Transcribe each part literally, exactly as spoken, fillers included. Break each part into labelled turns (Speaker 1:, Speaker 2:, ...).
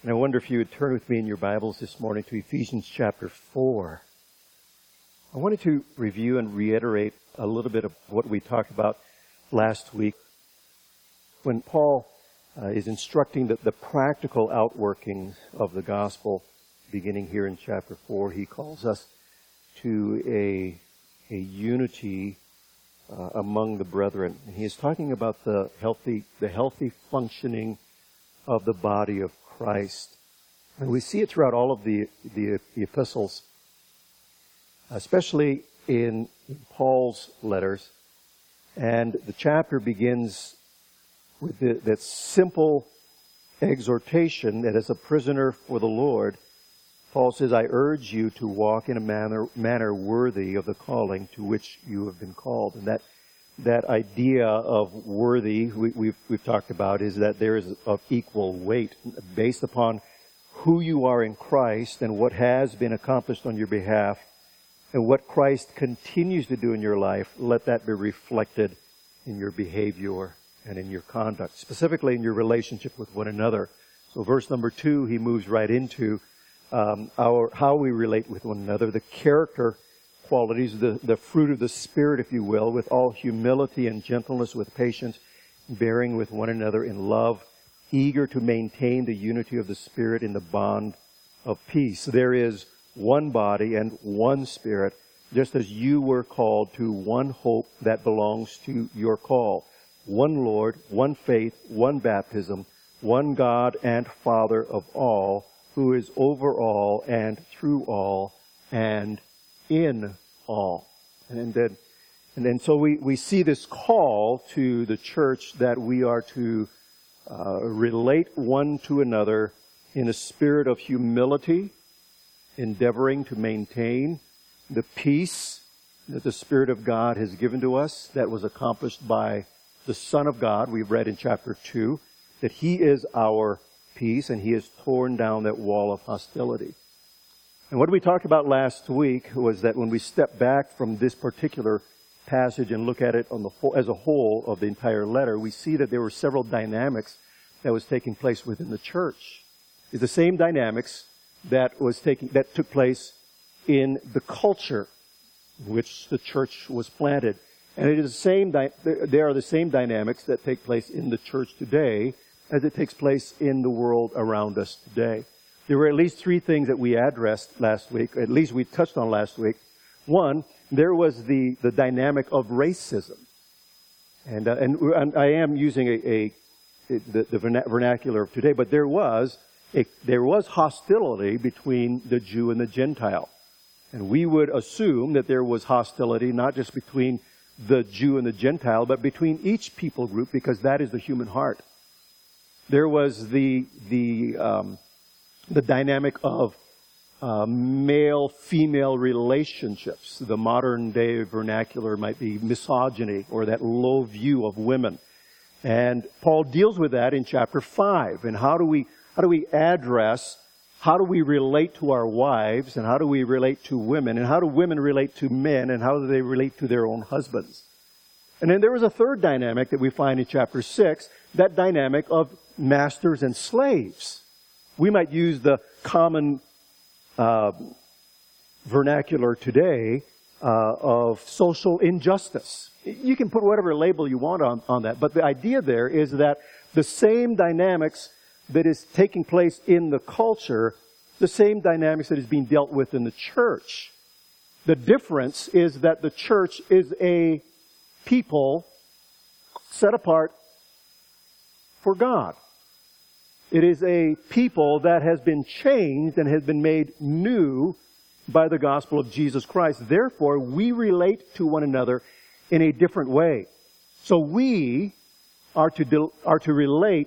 Speaker 1: And I wonder if you would turn with me in your Bibles this morning to Ephesians chapter four. I wanted to review and reiterate a little bit of what we talked about last week when Paul uh, is instructing the, the practical outworkings of the gospel. Beginning here in chapter four, he calls us to a, a unity uh, among the brethren. And he is talking about the healthy, the healthy functioning of the body of Christ. And we see it throughout all of the, the, the epistles, especially in Paul's letters. And the chapter begins with the, that simple exhortation that as a prisoner for the Lord, Paul says, I urge you to walk in a manner, manner worthy of the calling to which you have been called. And that that idea of worthy, we, we've, we've talked about, is that there is of equal weight based upon who you are in Christ and what has been accomplished on your behalf and what Christ continues to do in your life. Let that be reflected in your behavior and in your conduct, specifically in your relationship with one another. So verse number two, he moves right into um, our how we relate with one another, the character qualities, the, the fruit of the Spirit, if you will, with all humility and gentleness, with patience, bearing with one another in love, eager to maintain the unity of the Spirit in the bond of peace. There is one body and one Spirit, just as you were called to one hope that belongs to your call. One Lord, one faith, one baptism, one God and Father of all, who is over all and through all and in all. And then, and then so we, we see this call to the church that we are to uh, relate one to another in a spirit of humility, endeavoring to maintain the peace that the Spirit of God has given to us, that was accomplished by the Son of God. We've read in chapter two that He is our peace and He has torn down that wall of hostility. And what we talked about last week was that when we step back from this particular passage and look at it on the whole, as a whole of the entire letter, we see that there were several dynamics that was taking place within the church. It's the same dynamics that was taking that took place in the culture in which the church was planted, and it is the same. There are the same dynamics that take place in the church today as it takes place in the world around us today. There were at least three things that we addressed last week, at least we touched on last week. One, there was the, the dynamic of racism. And, uh, and, and I am using a, a the, the vernacular of today, but there was a, there was hostility between the Jew and the Gentile. And we would assume that there was hostility not just between the Jew and the Gentile, but between each people group, because that is the human heart. There was the, the, um, the dynamic of uh, male-female relationships. The modern-day vernacular might be misogyny, or that low view of women. And Paul deals with that in chapter five. And how do we how do we address, how do we relate to our wives, and how do we relate to women, and how do women relate to men, and how do they relate to their own husbands? And then there was a third dynamic that we find in chapter six, that dynamic of masters and slaves. We might use the common uh, vernacular today uh, of social injustice. You can put whatever label you want on, on that, but the idea there is that the same dynamics that is taking place in the culture, the same dynamics that is being dealt with in the church. The difference is that the church is a people set apart for God. It is a people that has been changed and has been made new by the gospel of Jesus Christ. Therefore, we relate to one another in a different way. So we are to de- are to relate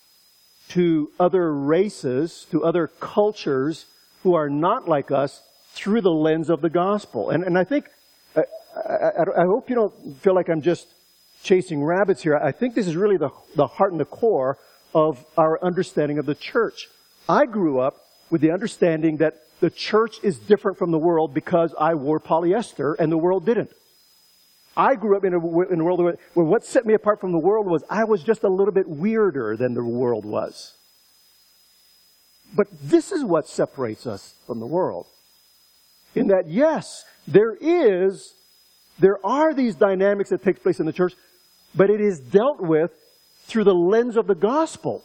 Speaker 1: to other races, to other cultures who are not like us through the lens of the gospel. And, and I think, I, I, I hope you don't feel like I'm just chasing rabbits here. I think this is really the, the heart and the core of our understanding of the church. I grew up with the understanding that the church is different from the world because I wore polyester and the world didn't. I grew up in a, in a world where, where what set me apart from the world was I was just a little bit weirder than the world was. But this is what separates us from the world. In that, yes, there is, there are these dynamics that take place in the church, but it is dealt with through the lens of the gospel.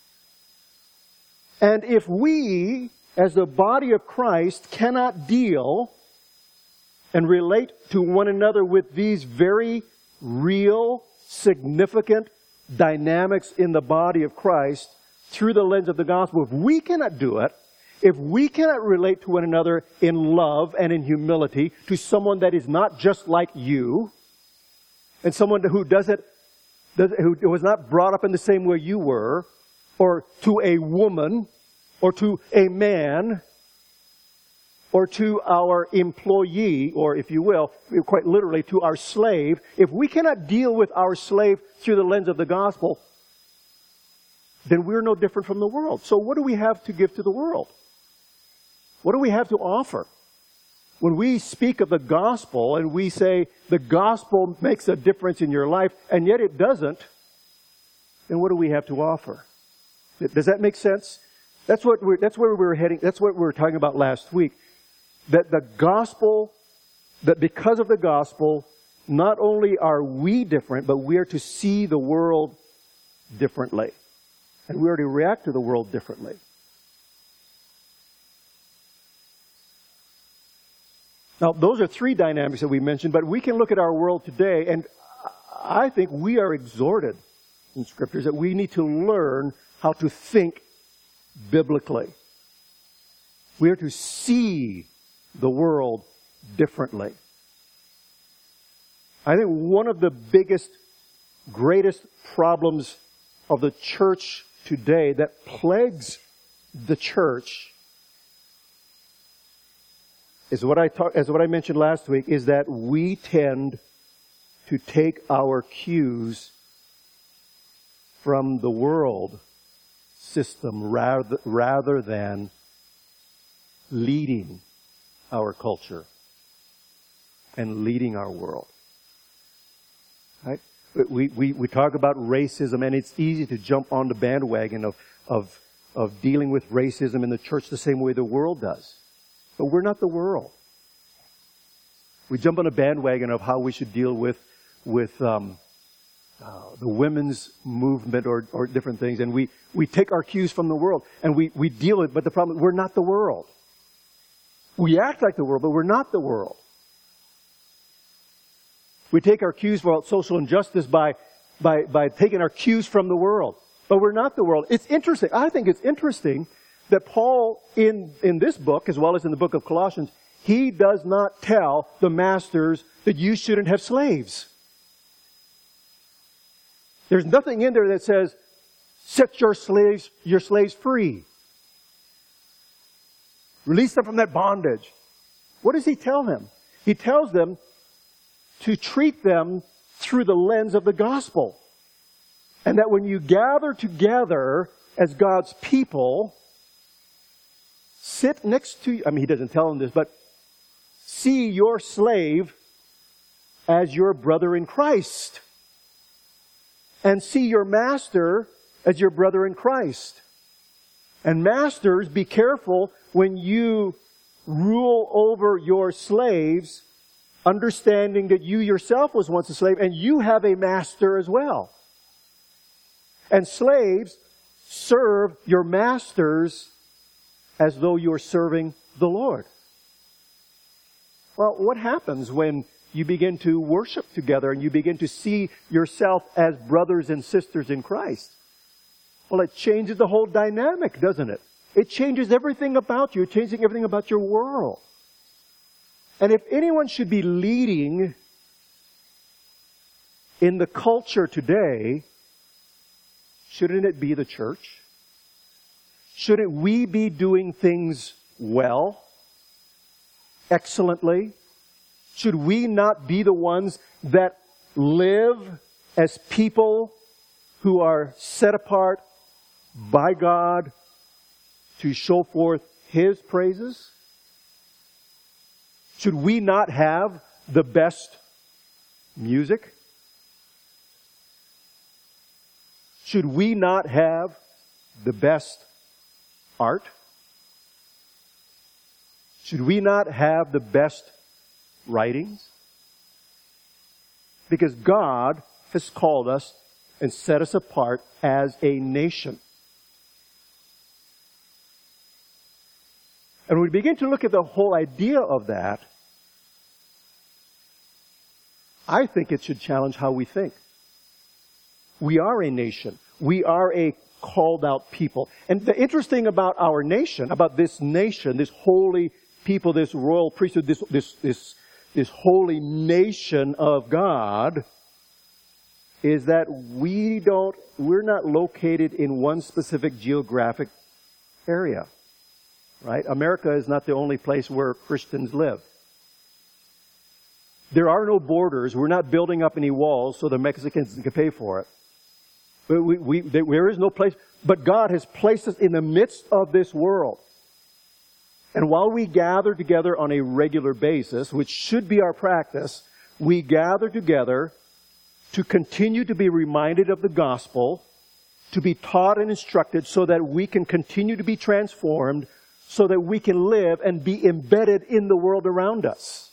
Speaker 1: And if we, as the body of Christ, cannot deal and relate to one another with these very real, significant dynamics in the body of Christ through the lens of the gospel, if we cannot do it, if we cannot relate to one another in love and in humility to someone that is not just like you, and someone who doesn't, who was not brought up in the same way you were, or to a woman, or to a man, or to our employee, or if you will, quite literally to our slave, if we cannot deal with our slave through the lens of the gospel, then we're no different from the world. So what do we have to give to the world? What do we have to offer? When we speak of the gospel and we say the gospel makes a difference in your life, and yet it doesn't, then what do we have to offer? Does that make sense? That's what we're, that's where we were heading. That's what we were talking about last week. That the gospel, that because of the gospel, not only are we different, but we are to see the world differently. And we are to react to the world differently. Now, those are three dynamics that we mentioned, but we can look at our world today, and I think we are exhorted in Scriptures that we need to learn how to think biblically. We are to see the world differently. I think one of the biggest, greatest problems of the church today that plagues the church is what I talk, as what I mentioned last week, is that we tend to take our cues from the world system rather, rather than leading our culture and leading our world. Right? We, we, we talk about racism, and it's easy to jump on the bandwagon of, of, of dealing with racism in the church the same way the world does. But we're not the world. We jump on a bandwagon of how we should deal with, with um, uh, the women's movement or, or different things, and we, we take our cues from the world, and we, we deal with it, but the problem is we're not the world. We act like the world, but we're not the world. We take our cues from social injustice by, by, by taking our cues from the world. But we're not the world. It's interesting. I think it's interesting that Paul, in, in this book, as well as in the book of Colossians, he does not tell the masters that you shouldn't have slaves. There's nothing in there that says, set your slaves, your slaves free. Release them from that bondage. What does he tell them? He tells them to treat them through the lens of the gospel. And that when you gather together as God's people, sit next to, I mean, he doesn't tell them this, but see your slave as your brother in Christ. And see your master as your brother in Christ. And masters, be careful when you rule over your slaves, understanding that you yourself was once a slave and you have a master as well. And slaves, serve your masters as though you're serving the Lord. Well, what happens when you begin to worship together and you begin to see yourself as brothers and sisters in Christ? Well, it changes the whole dynamic, doesn't it? It changes everything about you. It's changing everything about your world. And if anyone should be leading in the culture today, shouldn't it be the church? Shouldn't we be doing things well, excellently? Should we not be the ones that live as people who are set apart by God to show forth His praises? Should we not have the best music? Should we not have the best art? Should we not have the best writings? Because God has called us and set us apart as a nation. And when we begin to look at the whole idea of that, I think it should challenge how we think. We are a nation. We are a called out people. And the interesting about our nation, about this nation, this holy people, this royal priesthood, this, this, this, this holy nation of God, is that we don't, we're not located in one specific geographic area. Right? America is not the only place where Christians live. There are no borders. We're not building up any walls so the Mexicans can pay for it. But we, we, there is no place. But God has placed us in the midst of this world. And while we gather together on a regular basis, which should be our practice, we gather together to continue to be reminded of the gospel, to be taught and instructed so that we can continue to be transformed, so that we can live and be embedded in the world around us.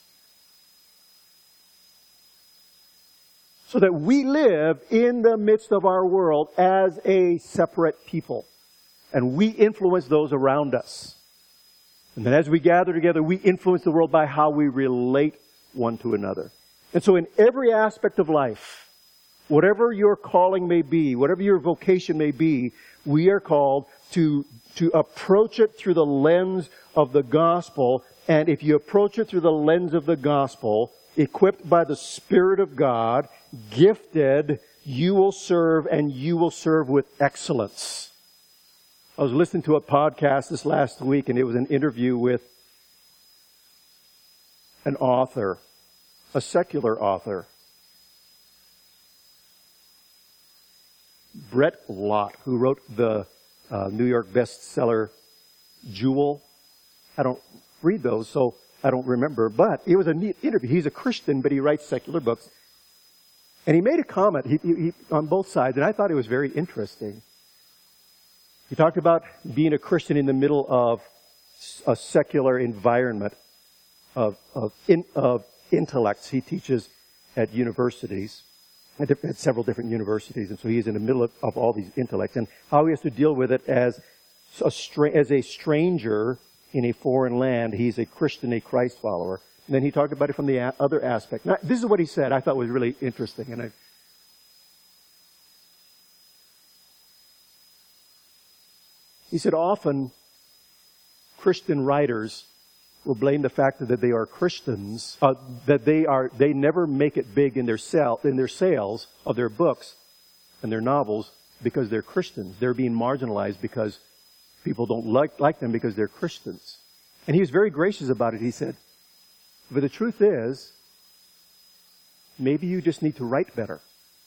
Speaker 1: So that we live in the midst of our world as a separate people. And we influence those around us. And then as we gather together, we influence the world by how we relate one to another. And so in every aspect of life, whatever your calling may be, whatever your vocation may be, we are called to, to approach it through the lens of the gospel. And if you approach it through the lens of the gospel, equipped by the Spirit of God, gifted, you will serve, and you will serve with excellence. I was listening to a podcast this last week, and it was an interview with an author, a secular author, Brett Lott, who wrote the uh, New York bestseller Jewel. I don't read those, so I don't remember, but it was a neat interview. He's a Christian, but he writes secular books. And he made a comment he, he, on both sides, and I thought it was very interesting. He talked about being a Christian in the middle of a secular environment of, of, in, of intellects. He teaches at universities, at, at several different universities, and so he's in the middle of, of all these intellects, and how he has to deal with it as a, stra- as a stranger in a foreign land. He's a Christian, a Christ follower. And then he talked about it from the a- other aspect. Now, this is what he said I thought was really interesting. And I, he said often Christian writers will blame the fact that they are Christians, uh, that they are they never make it big in their sell in their sales of their books and their novels because they're Christians. They're being marginalized because people don't like, like them because they're Christians. And he was very gracious about it. He said, but the truth is, maybe you just need to write better.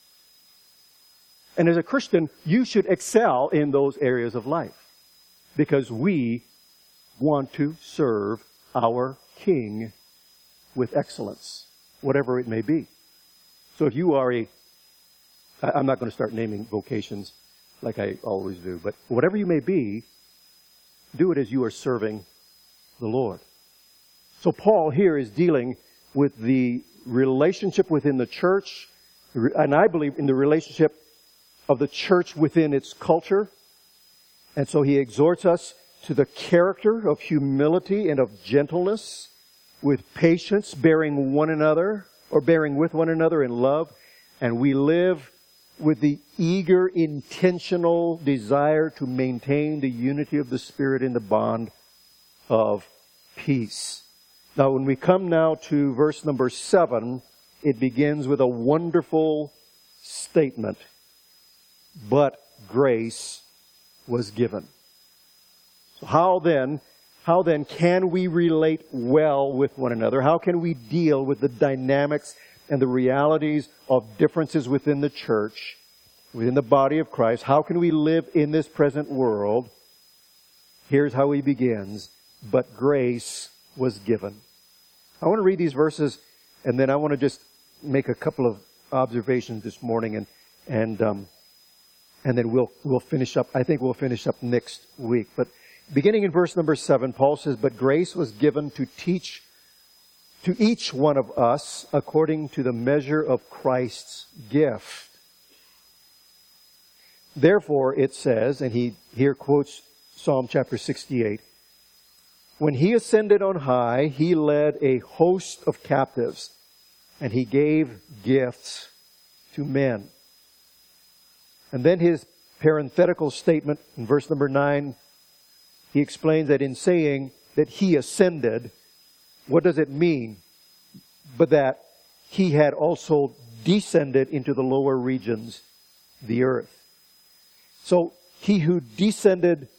Speaker 1: And as a Christian, you should excel in those areas of life because we want to serve our King with excellence, whatever it may be. So if you are a, I'm not going to start naming vocations like I always do, but whatever you may be, do it as you are serving the Lord. So Paul here is dealing with the relationship within the church, and I believe in the relationship of the church within its culture. And so he exhorts us to the character of humility and of gentleness, with patience, bearing one another, or bearing with one another in love. And we live with the eager, intentional desire to maintain the unity of the Spirit in the bond of peace. Now, when we come now to verse number seven, it begins with a wonderful statement. But grace was given. So how then, how then can we relate well with one another? How can we deal with the dynamics and the realities of differences within the church, within the body of Christ? How can we live in this present world? Here's how he begins. But grace was given. I want to read these verses, and then I want to just make a couple of observations this morning, and and um, and then we'll we'll finish up. I think we'll finish up next week. But Beginning in verse number seven, Paul says, "But grace was given to teach to each one of us according to the measure of Christ's gift." Therefore, it says, and he here quotes Psalm chapter sixty-eight, "When he ascended on high, he led a host of captives, and he gave gifts to men." And then his parenthetical statement in verse number nine, he explains that in saying that he ascended, what does it mean? But that he had also descended into the lower regions, the earth. So he who descended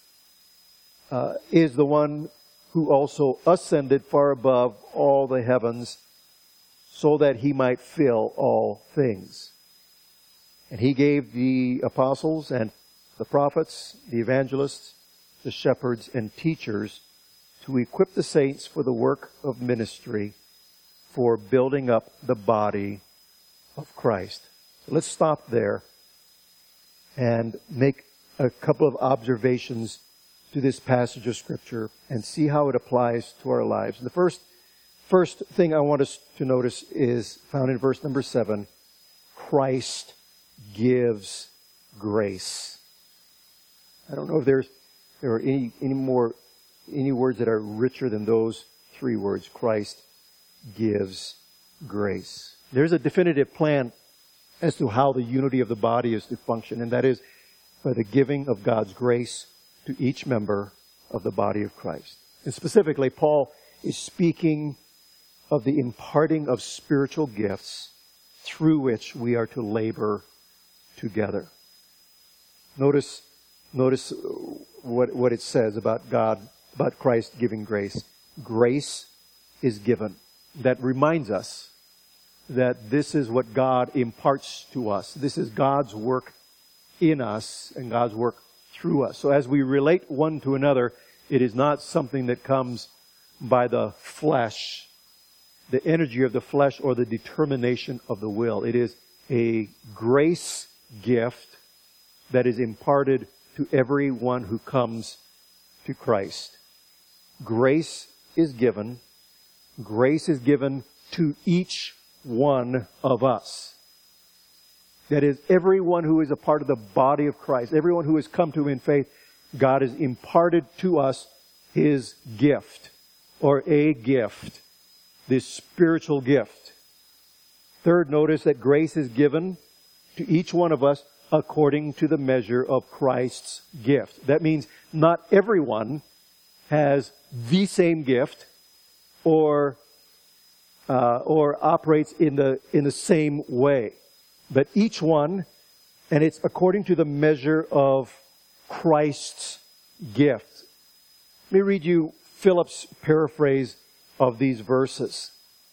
Speaker 1: uh, is the one who also ascended far above all the heavens, so that he might fill all things. And he gave the apostles and the prophets, the evangelists, the shepherds and teachers to equip the saints for the work of ministry, for building up the body of Christ. So let's stop there and make a couple of observations to this passage of Scripture and see how it applies to our lives. And the first, first thing I want us to notice is found in verse number seven. Christ gives grace. I don't know if there's there are any any more any words that are richer than those three words. Christ gives grace. There's a definitive plan as to how the unity of the body is to function, and that is by the giving of God's grace to each member of the body of Christ. And specifically, Paul is speaking of the imparting of spiritual gifts through which we are to labor together. Notice, notice what, what it says about God, about Christ giving grace. Grace is given. That reminds us that this is what God imparts to us. This is God's work in us and God's work through us. So as we relate one to another, it is not something that comes by the flesh, the energy of the flesh, or the determination of the will. It is a grace gift that is imparted to everyone who comes to Christ. Grace is given. Grace is given to each one of us. That is, everyone who is a part of the body of Christ, everyone who has come to Him in faith, God has imparted to us His gift, or a gift, this spiritual gift. Third, notice that grace is given to each one of us according to the measure of Christ's gift. That means not everyone has the same gift or uh, or operates in the in the same way. But each one, and it's according to the measure of Christ's gift. Let me read you Philip's paraphrase of these verses.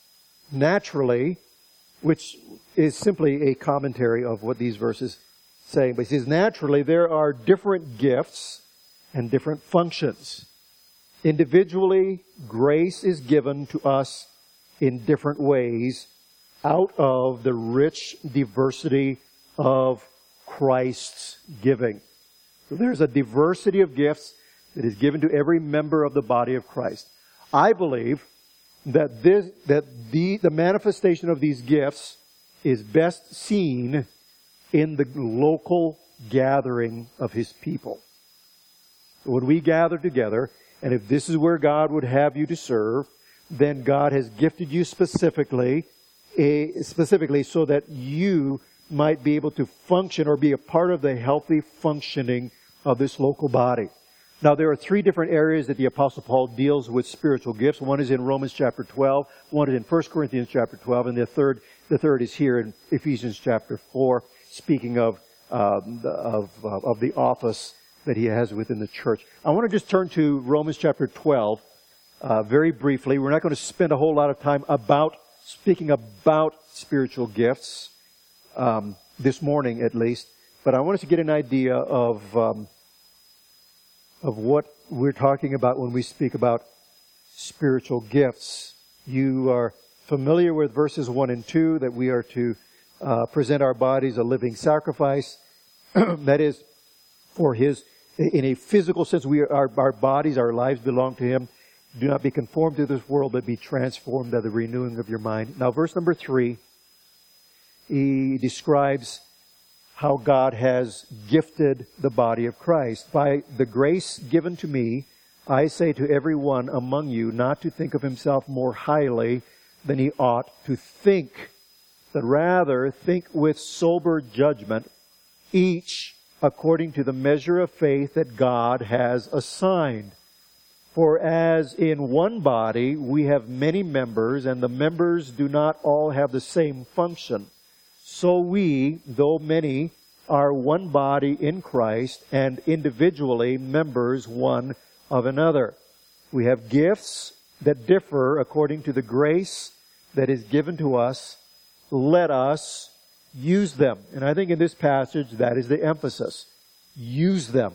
Speaker 1: Naturally, which is simply a commentary of what these verses say, but he says, naturally, there are different gifts and different functions. Individually, grace is given to us in different ways out of the rich diversity of Christ's giving. So there's a diversity of gifts that is given to every member of the body of Christ. I believe that this, that the, the manifestation of these gifts is best seen in the local gathering of His people. When we gather together, and if this is where God would have you to serve, then God has gifted you specifically, a, specifically so that you might be able to function or be a part of the healthy functioning of this local body. Now, there are three different areas that the Apostle Paul deals with spiritual gifts. One is in Romans chapter twelve, one is in First Corinthians chapter twelve, and the third, the third is here in Ephesians chapter four, speaking of, um, the, of, uh, of the office that he has within the church. I want to just turn to Romans chapter twelve uh, very briefly. We're not going to spend a whole lot of time about speaking about spiritual gifts um, this morning, at least. But I want us to get an idea of um, of what we're talking about when we speak about spiritual gifts. You are familiar with verses one and two, that we are to uh, present our bodies a living sacrifice. That is for His In a physical sense, we are, our, our bodies, our lives belong to Him. Do not be conformed to this world, but be transformed by the renewing of your mind. Now, verse number three, he describes how God has gifted the body of Christ. By the grace given to me, I say to everyone among you not to think of himself more highly than he ought to think, but rather think with sober judgment, each according to the measure of faith that God has assigned. For as in one body we have many members, and the members do not all have the same function, so we, though many, are one body in Christ, and individually members one of another. We have gifts that differ according to the grace that is given to us. Let us use them. And I think in this passage that is the emphasis. Use them.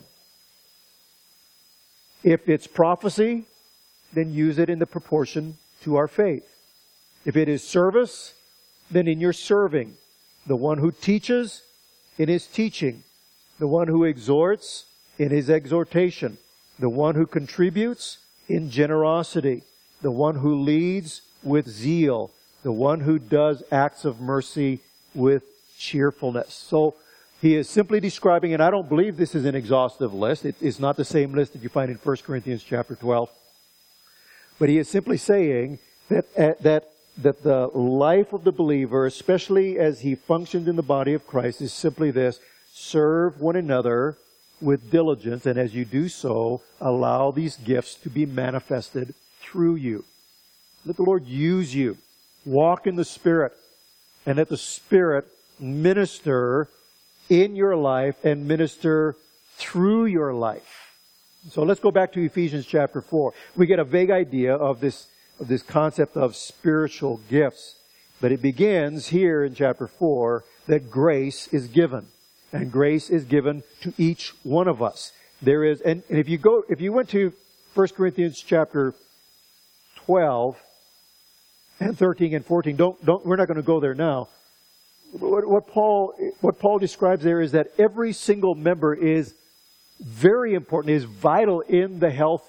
Speaker 1: If it's prophecy, then use it in the proportion to our faith. If it is service, then in your serving. The one who teaches, in his teaching. The one who exhorts, in his exhortation. The one who contributes, in generosity. The one who leads, with zeal. The one who does acts of mercy, with cheerfulness. So he is simply describing, and I don't believe this is an exhaustive list. It is not the same list that you find in First Corinthians chapter twelve. But he is simply saying that, uh, that, that the life of the believer, especially as he functions in the body of Christ, is simply this: serve one another with diligence, and as you do so, allow these gifts to be manifested through you. Let the Lord use you. Walk in the Spirit, and let the Spirit minister in your life and minister through your life. So let's go back to Ephesians chapter four. We get a vague idea of this, of this concept of spiritual gifts. But it begins here in chapter four that grace is given. And grace is given to each one of us. There is, and, and if you go, if you went to First Corinthians chapter twelve and thirteen and fourteen, don't, don't, we're not going to go there now. What, what Paul, what Paul describes there is that every single member is very important, is vital in the health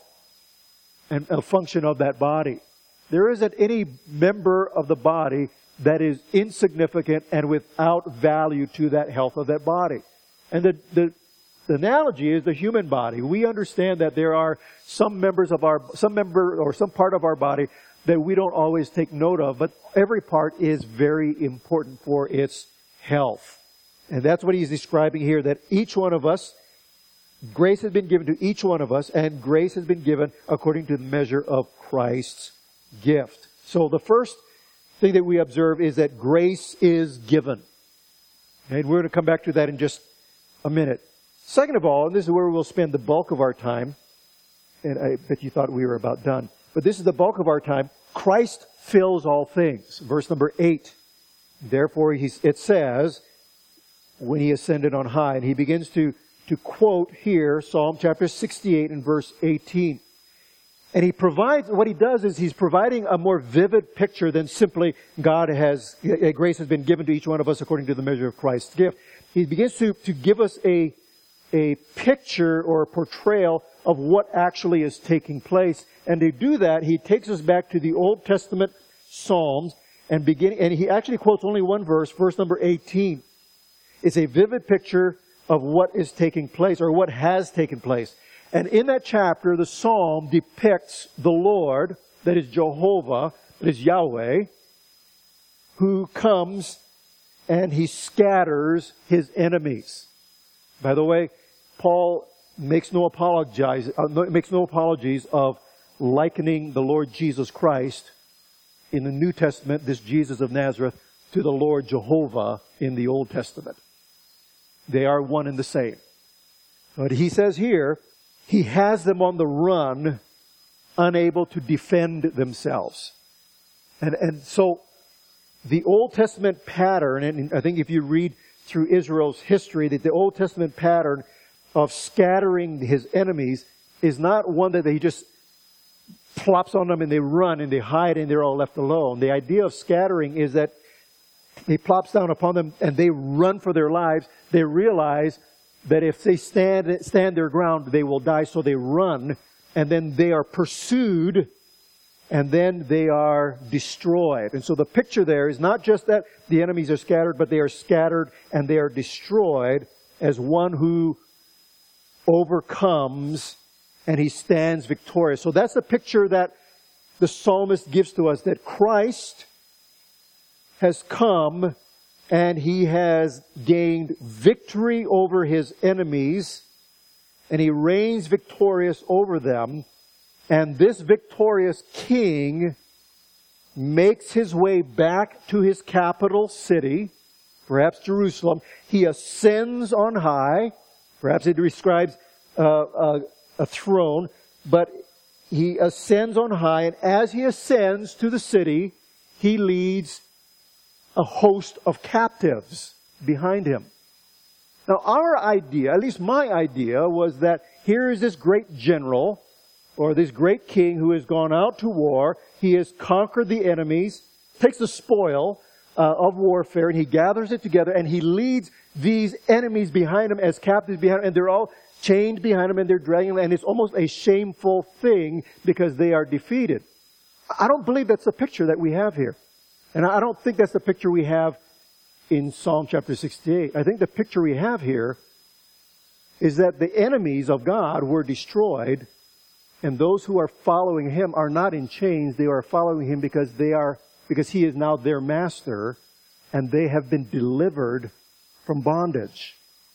Speaker 1: and uh, function of that body. There isn't any member of the body that is insignificant and without value to that health of that body. And the, the, the analogy is the human body. We understand that there are some members of our, some member or some part of our body that we don't always take note of, but every part is very important for its health. And that's what he's describing here, that each one of us, grace has been given to each one of us, and grace has been given according to the measure of Christ's gift. So the first thing that we observe is that grace is given. And we're going to come back to that in just a minute. Second of all, and this is where we'll spend the bulk of our time, and I bet you thought we were about done, but this is the bulk of our time. Christ fills all things. Verse number eight. Therefore, he, it says, when he ascended on high, and he begins to, to quote here Psalm chapter sixty-eight and verse eighteen. And he provides, what he does is he's providing a more vivid picture than simply God has, grace has been given to each one of us according to the measure of Christ's gift. He begins to, to give us a, a picture or a portrayal of what actually is taking place. And to do that, he takes us back to the Old Testament Psalms and begin, and he actually quotes only one verse, verse number eighteen. It's a vivid picture of what is taking place or what has taken place. And in that chapter, the psalm depicts the Lord, that is Jehovah, that is Yahweh, who comes and he scatters his enemies. By the way, Paul makes no apologize, uh, makes no apologies of likening the Lord Jesus Christ in the New Testament, this Jesus of Nazareth, to the Lord Jehovah in the Old Testament. They are one and the same. But he says here, he has them on the run, unable to defend themselves. And, and so the Old Testament pattern, and I think if you read through Israel's history, that the Old Testament pattern of scattering his enemies is not one that he just plops on them and they run and they hide and they're all left alone. The idea of scattering is that he plops down upon them and they run for their lives. They realize that if they stand, stand their ground, they will die. So they run, and then they are pursued, and then they are destroyed. And so the picture there is not just that the enemies are scattered, but they are scattered and they are destroyed as one who overcomes and he stands victorious. So that's the picture that the psalmist gives to us, that Christ has come and he has gained victory over his enemies, and he reigns victorious over them. And this victorious king makes his way back to his capital city, perhaps Jerusalem. He ascends on high. Perhaps it describes uh, a, a throne, but he ascends on high, and as he ascends to the city, he leads a host of captives behind him. Now, our idea, at least my idea, was that here is this great general, or this great king who has gone out to war. He has conquered the enemies, takes the spoil uh, of warfare, and he gathers it together, and he leads these enemies behind him as captives behind him, and they're all chained behind him, and they're dragging them, and it's almost a shameful thing because they are defeated. I don't believe that's the picture that we have here. And I don't think that's the picture we have in Psalm chapter sixty-eight. I think the picture we have here is that the enemies of God were destroyed, and those who are following him are not in chains. They are following him because they are because he is now their master, and they have been delivered from bondage.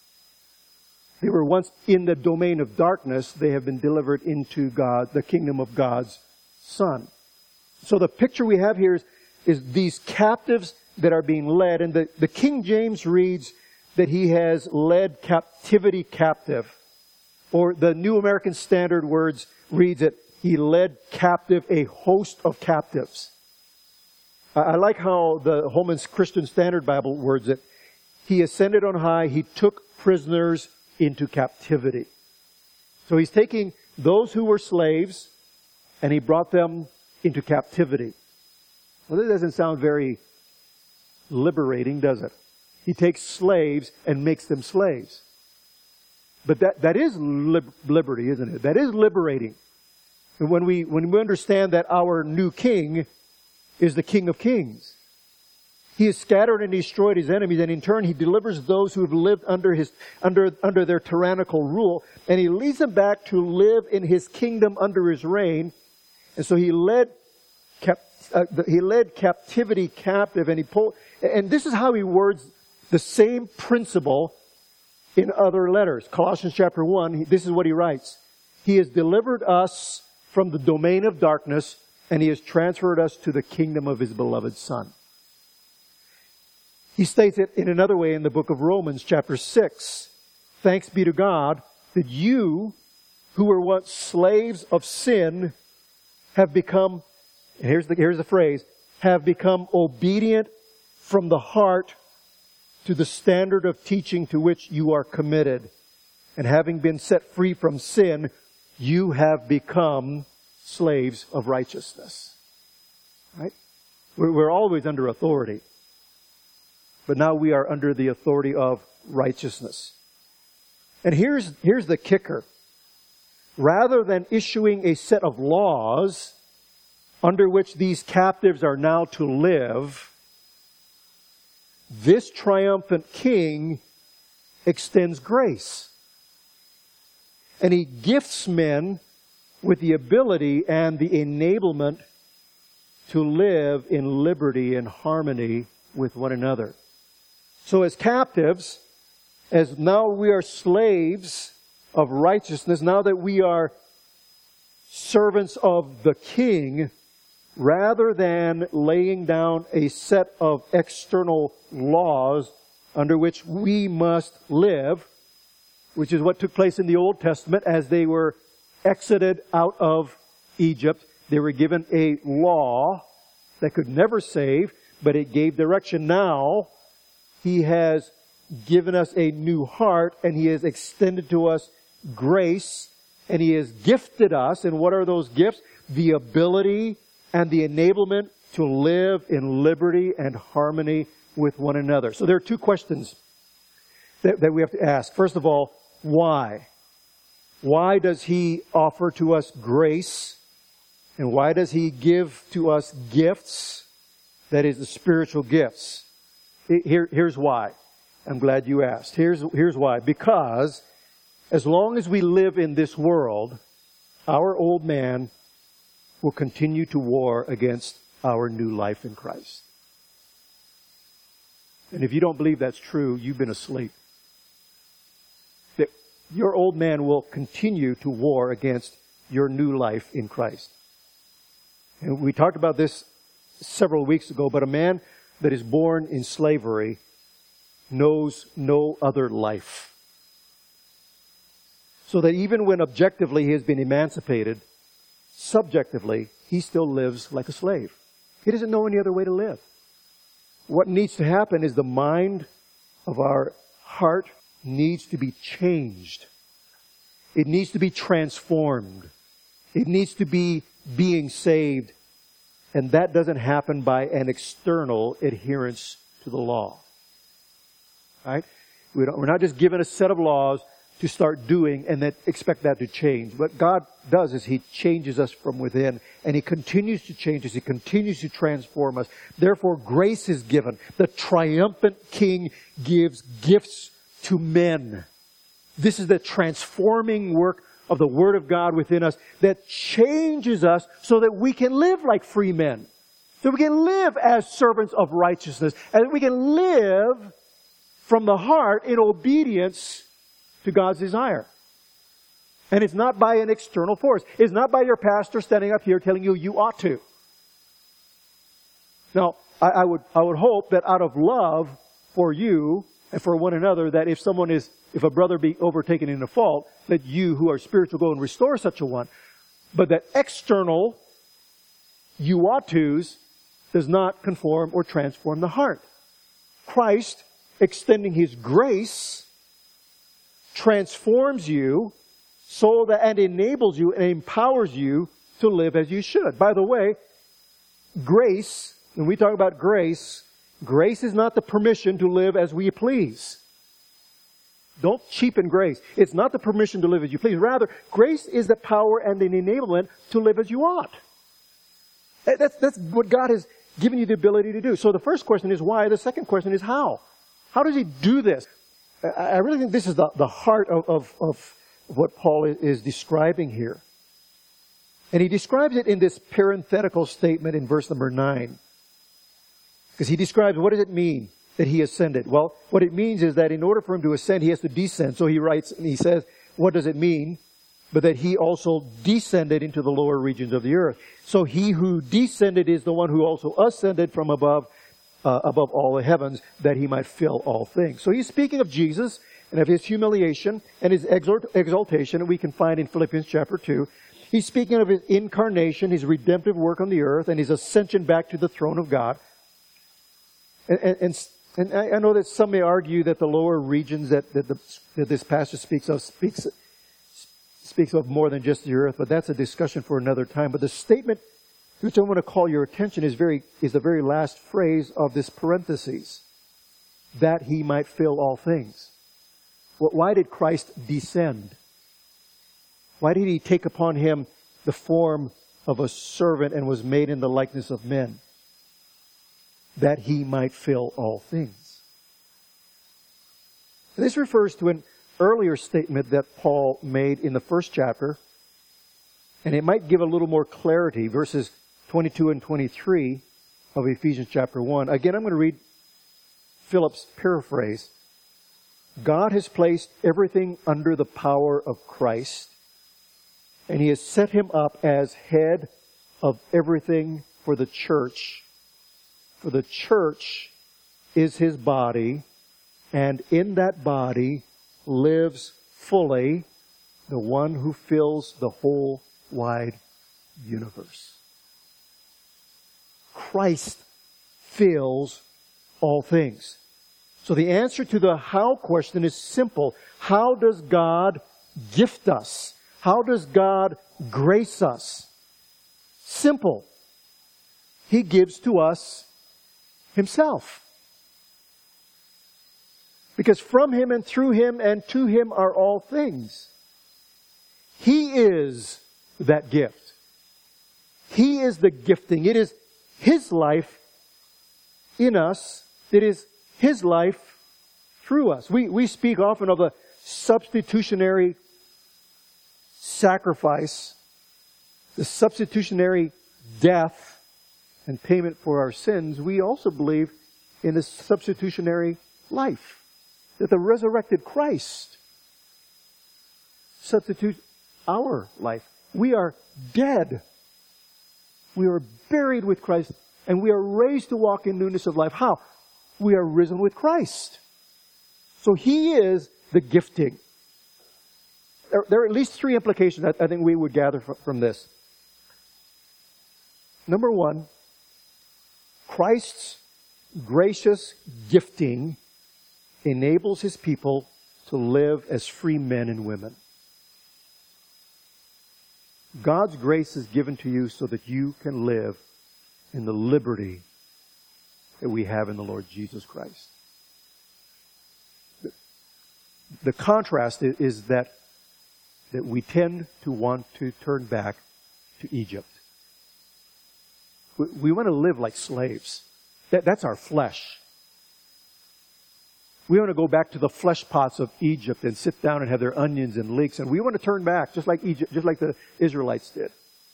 Speaker 1: They were once in the domain of darkness. They have been delivered into God, the kingdom of God's Son. So the picture we have here is, is these captives that are being led. And the, the King James reads that he has led captivity captive. Or the New American Standard Words reads that he led captive a host of captives. I, I like how the Holman's Christian Standard Bible words it. He ascended on high, he took prisoners into captivity. So he's taking those who were slaves and he brought them into captivity. Well, that doesn't sound very liberating, does it? He takes slaves and makes them slaves. But that, that is lib- liberty, isn't it? That is liberating. And when we, when we understand that our new king is the King of Kings, he has scattered and destroyed his enemies, and in turn he delivers those who have lived under his under under their tyrannical rule, and he leads them back to live in his kingdom under his reign. And so he led cap, uh, he led captivity captive, and he pulled. And this is how he words the same principle in other letters. Colossians chapter one. This is what he writes: He has delivered us from the domain of darkness, and he has transferred us to the kingdom of his beloved Son. He states it in another way in the book of Romans chapter six. Thanks be to God that you, who were once slaves of sin, have become, and here's the, here's the phrase, have become obedient from the heart to the standard of teaching to which you are committed. And having been set free from sin, you have become slaves of righteousness. Right? We're, we're always under authority. But now we are under the authority of righteousness. And here's, here's the kicker. Rather than issuing a set of laws under which these captives are now to live, this triumphant king extends grace. And he gifts men with the ability and the enablement to live in liberty and harmony with one another. So as captives, as now we are slaves of righteousness, now that we are servants of the King, rather than laying down a set of external laws under which we must live, which is what took place in the Old Testament as they were exited out of Egypt. They were given a law that could never save, but it gave direction. Now, he has given us a new heart, and he has extended to us grace, and he has gifted us. And what are those gifts? The ability and the enablement to live in liberty and harmony with one another. So there are two questions that, that we have to ask. First of all, why? Why does He offer to us grace? And why does He give to us gifts? That is, the spiritual gifts. Here, here's why. I'm glad you asked. Here's, here's why. Because as long as we live in this world, our old man will continue to war against our new life in Christ. And if you don't believe that's true, you've been asleep. That your old man will continue to war against your new life in Christ. And we talked about this several weeks ago, but a man that is born in slavery knows no other life. So that even when objectively he has been emancipated, subjectively, he still lives like a slave. He doesn't know any other way to live. What needs to happen is the mind of our heart needs to be changed. It needs to be transformed. It needs to be being saved. And that doesn't happen by an external adherence to the law. Right? We don't, we're not just given a set of laws to start doing and then expect that to change. What God does is He changes us from within, and He continues to change us. He continues to transform us. Therefore, grace is given. The triumphant King gives gifts to men. This is the transforming work of the Word of God within us that changes us so that we can live like free men. So we can live as servants of righteousness. And we can live from the heart in obedience to God's desire. And it's not by an external force. It's not by your pastor standing up here telling you you ought to. Now, I, I would I would hope that out of love for you and for one another, that if someone is, if a brother be overtaken in a fault, that you who are spiritual go and restore such a one. But that external you ought to's does not conform or transform the heart. Christ, extending His grace, transforms you so that and enables you and empowers you to live as you should. By the way, grace, when we talk about grace, grace is not the permission to live as we please. Don't cheapen grace. It's not the permission to live as you please. Rather, grace is the power and the enablement to live as you ought. That's, that's what God has given you the ability to do. So the first question is why. The second question is how. How does He do this? I really think this is the, the heart of, of, of what Paul is describing here. And he describes it in this parenthetical statement in verse number nine. Because he describes, what does it mean that He ascended? Well, what it means is that in order for Him to ascend, He has to descend. So he writes, and he says, what does it mean? But that He also descended into the lower regions of the earth. So He who descended is the one who also ascended from above, uh, above all the heavens, that He might fill all things. So he's speaking of Jesus and of His humiliation and His exalt- exaltation that we can find in Philippians chapter two. He's speaking of His incarnation, His redemptive work on the earth, and His ascension back to the throne of God. And, and, and, and I know that some may argue that the lower regions that, that, the, that this passage speaks of speaks, speaks of more than just the earth, but that's a discussion for another time. But the statement to which I want to call your attention is very is the very last phrase of this parenthesis, that He might fill all things. Well, why did Christ descend? Why did He take upon Him the form of a servant and was made in the likeness of men? That He might fill all things. This refers to an earlier statement that Paul made in the first chapter, and it might give a little more clarity, verses twenty-two and twenty-three of Ephesians chapter one. Again, I'm going to read Philip's paraphrase. God has placed everything under the power of Christ, and He has set Him up as head of everything for the church. For the church is His body, and in that body lives fully the one who fills the whole wide universe. Christ fills all things. So the answer to the how question is simple. How does God gift us? How does God grace us? Simple. He gives to us Himself. Because from Him and through Him and to Him are all things. He is that gift. He is the gifting. It is His life in us. It is His life through us. We, we speak often of a substitutionary sacrifice, the substitutionary death and payment for our sins. We also believe in the substitutionary life, that the resurrected Christ substitutes our life. We are dead. We are buried with Christ, and we are raised to walk in newness of life. How? We are risen with Christ. So He is the gifting. There, there are at least three implications that I think we would gather from, from this. Number one, Christ's gracious gifting enables His people to live as free men and women. God's grace is given to you so that you can live in the liberty that we have in the Lord Jesus Christ. The, the contrast is, is that, that we tend to want to turn back to Egypt. We, we want to live like slaves. That, that's our flesh. We want to go back to the flesh pots of Egypt and sit down and have their onions and leeks, and we want to turn back just like Egypt, just like the Israelites did.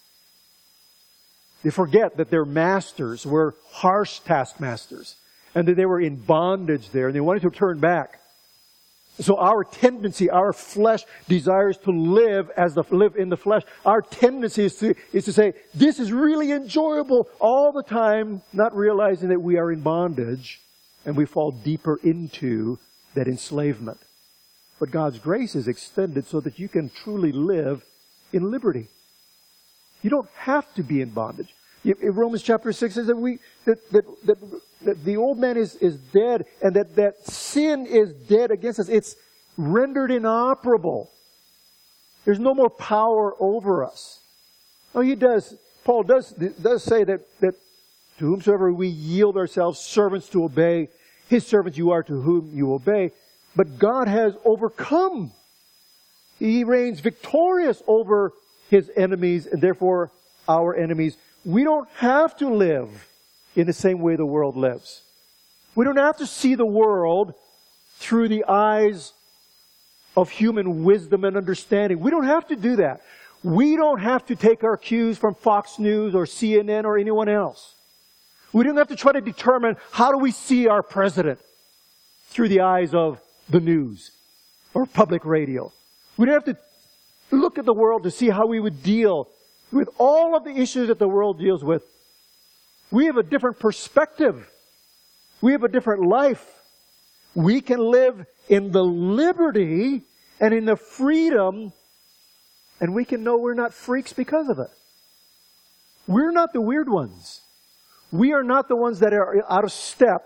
Speaker 1: They forget that their masters were harsh taskmasters and that they were in bondage there, and they wanted to turn back. So our tendency, our flesh desires to live as the live in the flesh. Our tendency is to is to say, this is really enjoyable all the time, not realizing that we are in bondage. And we fall deeper into that enslavement. But God's grace is extended so that you can truly live in liberty. You don't have to be in bondage. In Romans chapter six says that we that, that, that, that the old man is, is dead, and that, that sin is dead against us. It's rendered inoperable. There's no more power over us. Oh, he does. Paul does does say that that to whomsoever we yield ourselves servants to obey, His servants you are to whom you obey. But God has overcome. He reigns victorious over His enemies, and therefore our enemies. We don't have to live in the same way the world lives. We don't have to see the world through the eyes of human wisdom and understanding. We don't have to do that. We don't have to take our cues from Fox News or C N N or anyone else. We don't have to try to determine how do we see our president through the eyes of the news or public radio. We don't have to look at the world to see how we would deal with all of the issues that the world deals with. We have a different perspective. We have a different life. We can live in the liberty and in the freedom, and we can know we're not freaks because of it. We're not the weird ones. We are not the ones that are out of step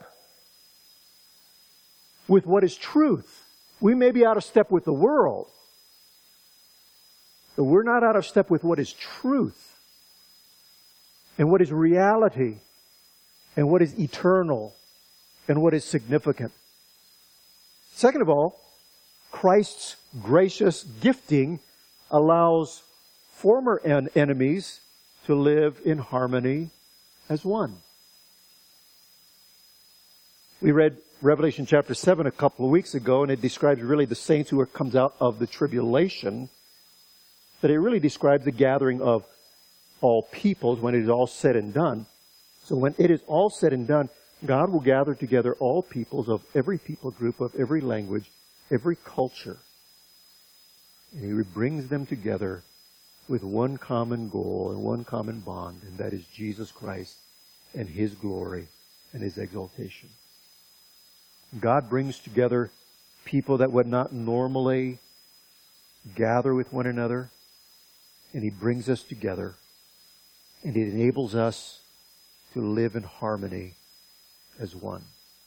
Speaker 1: with what is truth. We may be out of step with the world, but we're not out of step with what is truth and what is reality and what is eternal and what is significant. Second of all, Christ's gracious gifting allows former en- enemies to live in harmony as one. We read Revelation chapter seven a couple of weeks ago, and it describes really the saints who are, comes out of the tribulation. But it really describes the gathering of all peoples when it is all said and done. So when it is all said and done, God will gather together all peoples of every people group, of every language, every culture. And He brings them together with one common goal and one common bond, and that is Jesus Christ and His glory and His exaltation. God brings together people that would not normally gather with one another, and He brings us together, and it enables us to live in harmony as one.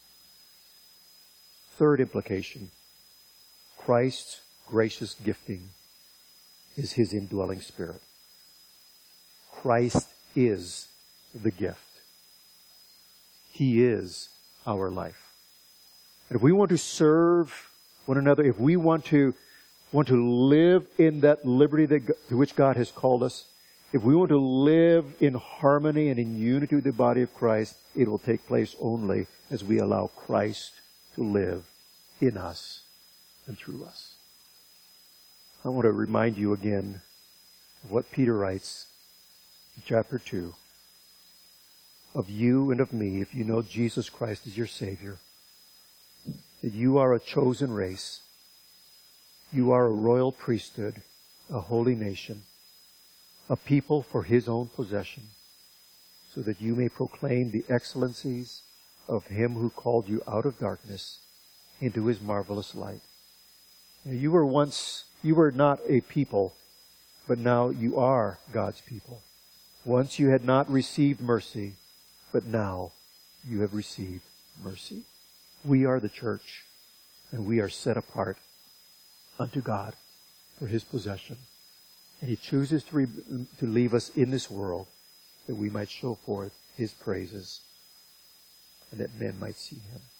Speaker 1: Third implication, Christ's gracious gifting is His indwelling Spirit. Christ is the gift. He is our life. And if we want to serve one another, if we want to want to live in that liberty that, to which God has called us, if we want to live in harmony and in unity with the body of Christ, it will take place only as we allow Christ to live in us and through us. I want to remind you again of what Peter writes in chapter two. Of you and of me, if you know Jesus Christ as your Savior, that you are a chosen race, you are a royal priesthood, a holy nation, a people for His own possession, so that you may proclaim the excellencies of Him who called you out of darkness into His marvelous light. Now, you were once, you were not a people, but now you are God's people. Once you had not received mercy, but now you have received mercy. We are the church, and we are set apart unto God for His possession. And He chooses to, re- to leave us in this world that we might show forth His praises and that men might see Him.